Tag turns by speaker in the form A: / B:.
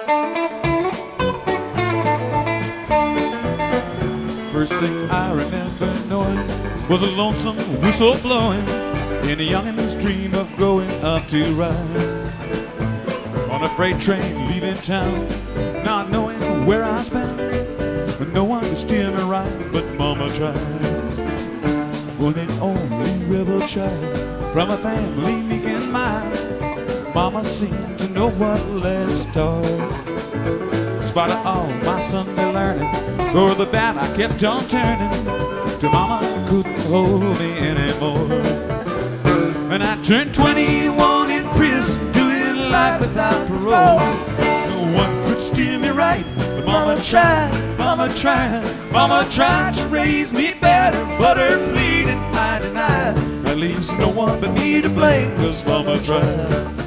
A: First thing I remember knowing was a lonesome whistle blowing in a youngin's dream of growing up to ride on a freight train leaving town, not knowing where I was bound, but no one could steer me right, but Mama tried. One and only rebel child from a family meek and mild, Mama seemed to know what led start. In spite of all my Sunday learning, for the bad I kept on turning, till Mama couldn't hold me anymore. And I turned 21 in prison, doing life without parole. No one could steer me right, but Mama tried, Mama tried, Mama tried to raise me better, but her pleading I denied. At least no one but me to blame, 'cause Mama tried.